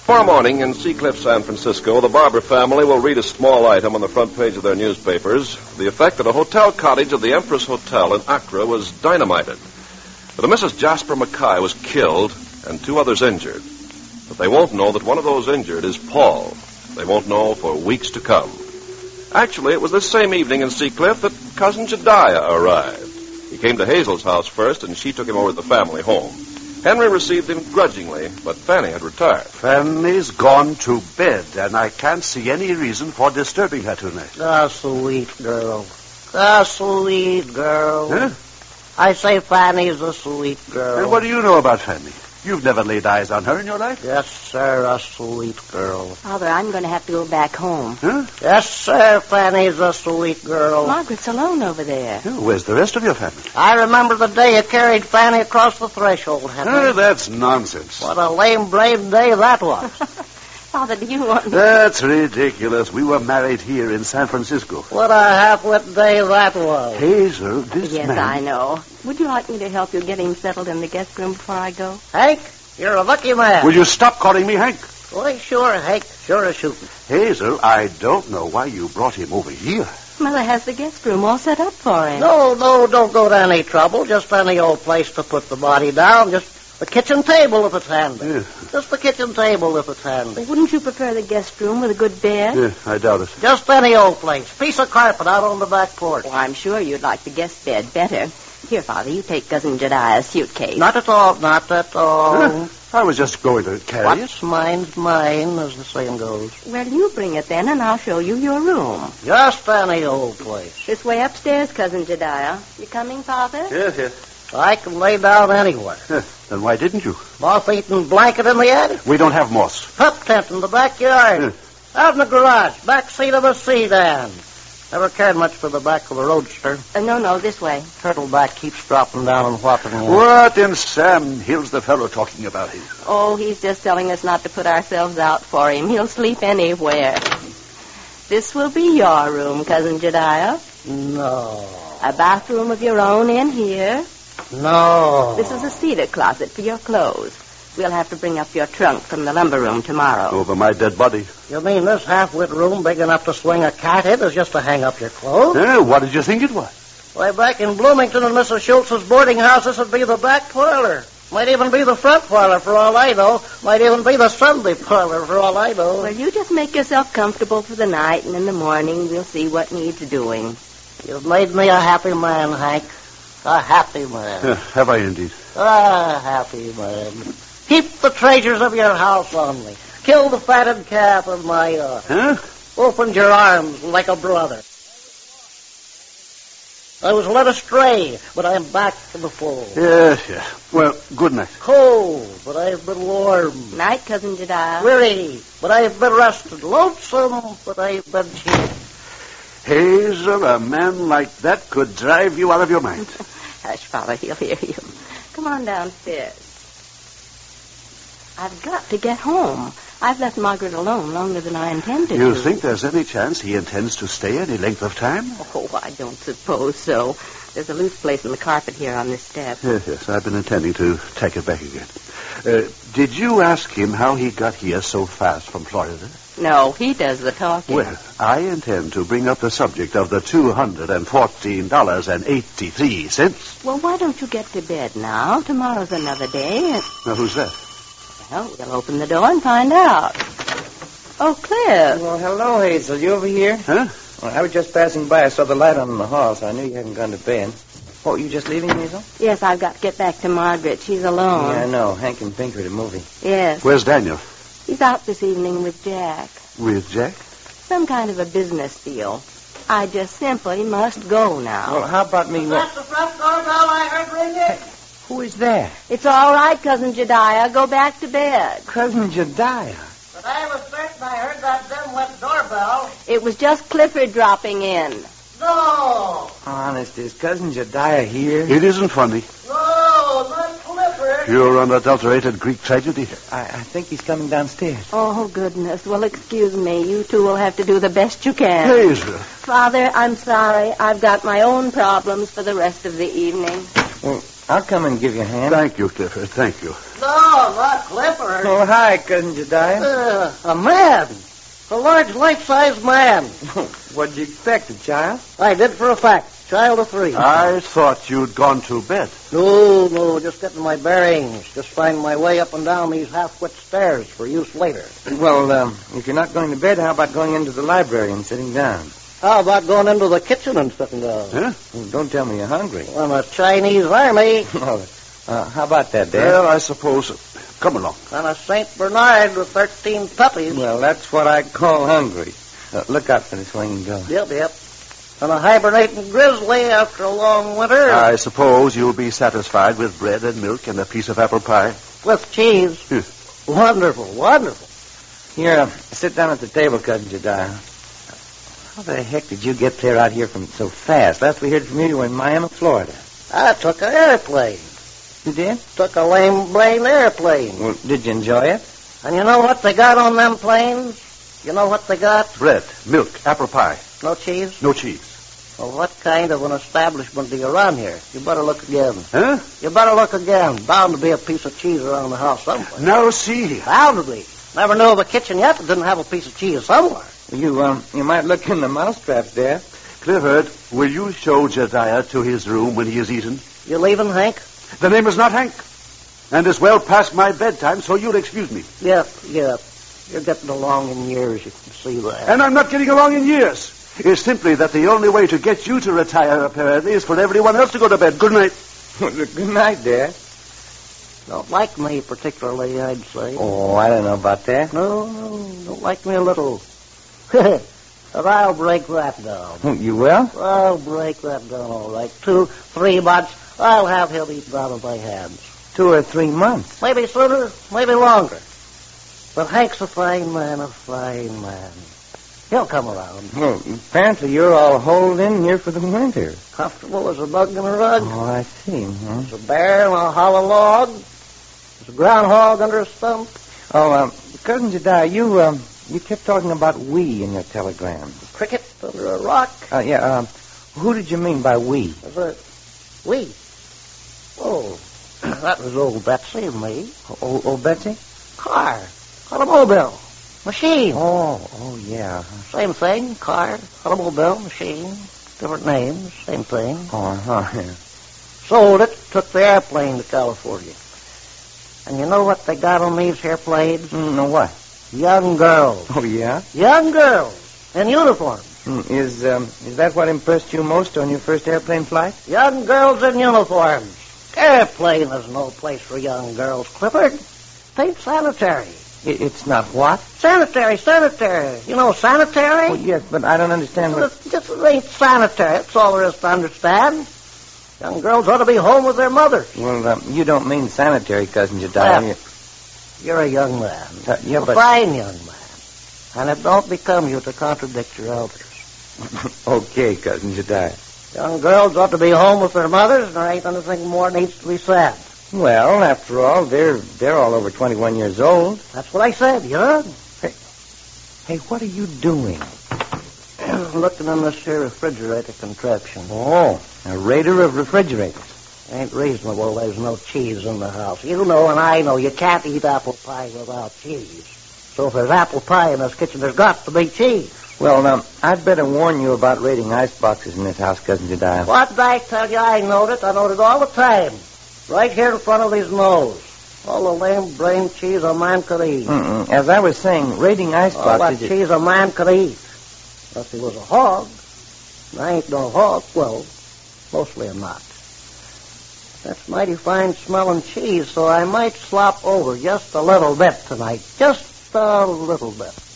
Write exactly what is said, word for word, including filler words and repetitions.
Tomorrow morning in Seacliff, San Francisco, the Barber family will read a small item on the front page of their newspapers to the effect that a hotel cottage of the Empress Hotel in Accra was dynamited. That a Missus Jasper Mackay was killed and two others injured. But they won't know that one of those injured is Paul. They won't know for weeks to come. Actually, it was this same evening in Seacliff that Cousin Jedediah arrived. He came to Hazel's house first, and she took him over to the family home. Henry received him grudgingly, but Fanny had retired. Fanny's gone to bed, and I can't see any reason for disturbing her tonight. Ah, sweet girl. Ah, sweet girl. Huh? I say Fanny's a sweet girl. And what do you know about Fanny? You've never laid eyes on her in your life? Yes, sir, a sweet girl. Father, I'm going to have to go back home. Huh? Yes, sir, Fanny's a sweet girl. Margaret's alone over there. Oh, where's the rest of your family? I remember the day you carried Fanny across the threshold, Henry. Oh, that's nonsense. What a lame, blame day that was. Father, do you want me... That's ridiculous. We were married here in San Francisco. What a half-wit day that was. Hazel, this Yes, man... I know. Would you like me to help you get him settled in the guest room before I go? Hank, you're a lucky man. Will you stop calling me Hank? Why, sure, Hank. Sure as shooting. Hazel, I don't know why you brought him over here. Mother has the guest room all set up for him. No, no, don't go to any trouble. Just any old place to put the body down. Just the kitchen table if it's handy. Yeah. Just the kitchen table if it's handy. Wouldn't you prefer the guest room with a good bed? Yeah, I doubt it. Just any old place. Piece of carpet out on the back porch. Well, I'm sure you'd like the guest bed better. Here, Father, you take Cousin Jedediah's suitcase. Not at all, not at all. Huh? I was just going to carry What's it. mine's mine, as the saying goes. Well, you bring it then, and I'll show you your room. Just any old place. This way upstairs, Cousin Jedediah. You coming, Father? Yes, yes. I can lay down anywhere. Huh. Then why didn't you? Moth-eaten blanket in the attic. We don't have moss. Pup tent in the backyard. Yeah. Out in the garage. Back seat of a sedan. Never cared much for the back of a roadster. Uh, no, no, this way. Turtleback keeps dropping down and whopping in. What in Sam Hill's the fellow talking about here? Oh, he's just telling us not to put ourselves out for him. He'll sleep anywhere. This will be your room, Cousin Jedediah. No. A bathroom of your own in here. No. This is a cedar closet for your clothes. We'll have to bring up your trunk from the lumber room tomorrow. Over my dead body. You mean this half-wit room big enough to swing a cat in is just to hang up your clothes? Eh, what did you think it was? Why, back in Bloomington and Missus Schultz's boarding house, this would be the back parlor. Might even be the front parlor for all I know. Might even be the Sunday parlor for all I know. Well, you just make yourself comfortable for the night, and in the morning we'll see what needs doing. You've made me a happy man, Hank. A happy man. Uh, have I indeed? A happy man. Keep the treasures of your house on me. Kill the fatted calf of my uh, Huh? opened your arms like a brother. I was led astray, but I'm back in the fold. Yes, yes. Well, good night. Cold, but I've been warm. Night, Cousin Jedediah. Weary, but I've been rested. Lonesome, but I've been cheered. Hazel, a man like that could drive you out of your mind. Hush, Father, he'll hear you. Come on downstairs. I've got to get home. I've left Margaret alone longer than I intended You to. think there's any chance he intends to stay any length of time? Oh, I don't suppose so. There's a loose place in the carpet here on this step. Yes, yes, I've been intending to take it back again. Uh, did you ask him how he got here so fast from Florida? No, he does the talking. Well, I intend to bring up the subject of the two hundred fourteen dollars and eighty-three cents. Well, why don't you get to bed now? Tomorrow's another day. And... Now, who's that? Well, we'll open the door and find out. Oh, Cliff. Well, hello, Hazel. You over here? Huh? Well, I was just passing by. I saw the light on in the hall, so I knew you hadn't gone to bed. Oh, you just leaving, Hazel? Yes, I've got to get back to Margaret. She's alone. Yeah, I know. Hank and Pink are at a movie. Yes. Where's Daniel? He's out this evening with Jack. With Jack? Some kind of a business deal. I just simply must go now. Well, how about me? That's the front doorbell I heard ringing. Who is there? It's all right, Cousin Jedediah. Go back to bed. Cousin Jedediah. But I was certain I heard that dim-wet doorbell. It was just Clifford dropping in. No. Honest, is Cousin Jedediah here? It isn't funny. No, not Clifford. You're unadulterated Greek tragedy. I, I think he's coming downstairs. Oh, goodness. Well, excuse me. You two will have to do the best you can. Hazel. Father, I'm sorry. I've got my own problems for the rest of the evening. Well, I'll come and give you a hand. Thank you, Clifford. Thank you. No, not Clifford. Oh, hi, Cousin Jediah. Uh, a man. A large, life-size man. What'd you expect, a child? I did for a fact. Child of three. I thought you'd gone to bed. No, no, just getting my bearings. Just finding my way up and down these half-wit stairs for use later. Well, um, if you're not going to bed, how about going into the library and sitting down? How about going into the kitchen and sitting down? Huh? Well, don't tell me you're hungry. I'm a Chinese army. Well, uh, how about that, Dad? Well, I suppose. Come along. And a Saint Bernard with thirteen puppies. Well, that's what I call hungry. Uh, look out for the swinging door. Yep, yep. And a hibernating grizzly after a long winter. I suppose you'll be satisfied with bread and milk and a piece of apple pie. With cheese. Hmm. Wonderful, wonderful. Here, uh, sit down at the table, Cousin Jediah. How the heck did you get clear out here from so fast? Last we heard from you, you were in Miami, Florida. I took an airplane. You did? Took a lame Blaine airplane. Well, did you enjoy it? And you know what they got on them planes? You know what they got? Bread, milk, apple pie. No cheese? No cheese. Well, what kind of an establishment do you run here? You better look again. Huh? You better look again. Bound to be a piece of cheese around the house somewhere. Now, see. Bound to be. Never knew of a kitchen yet that didn't have a piece of cheese somewhere. You, um, you might look in the mousetraps there. Clifford, will you show Jediah to his room when he is eaten? You leaving, Hank? The name is not Hank. And it's well past my bedtime, so you'll excuse me. Yep, yep. You're getting along in years, you can see that. And I'm not getting along in years. It's simply that the only way to get you to retire, apparently, is for everyone else to go to bed. Good night. Good night, Dad. Don't like me particularly, I'd say. Oh, I don't know about that. No, no, don't like me a little. But I'll break that down. Oh, you will? I'll break that down all right. Two, three months, I'll have him eaten out of my hands. Two or three months. Maybe sooner, maybe longer. But Hank's a fine man, a fine man. He'll come around. Well, apparently you're all holed in here for the winter. Comfortable as a bug in a rug. Oh, I see. Huh? There's a bear in a hollow log. There's a groundhog under a stump. Oh, um, Cousin Jediah, you, um, you kept talking about we in your telegram. Cricket under a rock. Uh, yeah, um, who did you mean by we? There's a we. Oh, that was old Betsy and me. Old, old Betsy? Car. Automobile. Machine. Oh, oh, yeah. Same thing. Car, automobile, machine. Different names. Same thing. Oh, uh-huh, yeah. Sold it. Took the airplane to California. And you know what they got on these airplanes? Mm, no, what? Young girls. Oh, yeah? Young girls. In uniform. Mm, is, um, is that what impressed you most on your first airplane flight? Young girls in uniforms. Airplane is no place for young girls, Clifford. It ain't sanitary. It, it's not what? Sanitary, sanitary. You know sanitary? Oh, yes, but I don't understand what... It just ain't sanitary. That's all there is to understand. Young girls ought to be home with their mothers. Well, um, you don't mean sanitary, Cousin Jediah. Well, you're a young man. Uh, yeah, a but... fine young man. And it don't become you to contradict your elders. Okay, Cousin Jediah. Young girls ought to be home with their mothers, and there ain't anything more needs to be said. Well, after all, they're they're all over twenty-one years old. That's what I said, young. Hey, hey, what are you doing? Looking in this here refrigerator contraption. Oh, a raider of refrigerators. Ain't reasonable there's no cheese in the house. You know and I know you can't eat apple pie without cheese. So if there's apple pie in this kitchen, there's got to be cheese. Well, now, I'd better warn you about raiding ice boxes in this house, Cousin Jediah. What did I tell you? I know it. I know it all the time. Right here in front of his nose. All the lame brain cheese a man could eat. Mm-mm. As I was saying, raiding ice All that boxes... cheese a man could eat. Unless he was a hog. I ain't no hog. Well, mostly I'm not. That's mighty fine smelling cheese, so I might slop over just a little bit tonight. Just a little bit.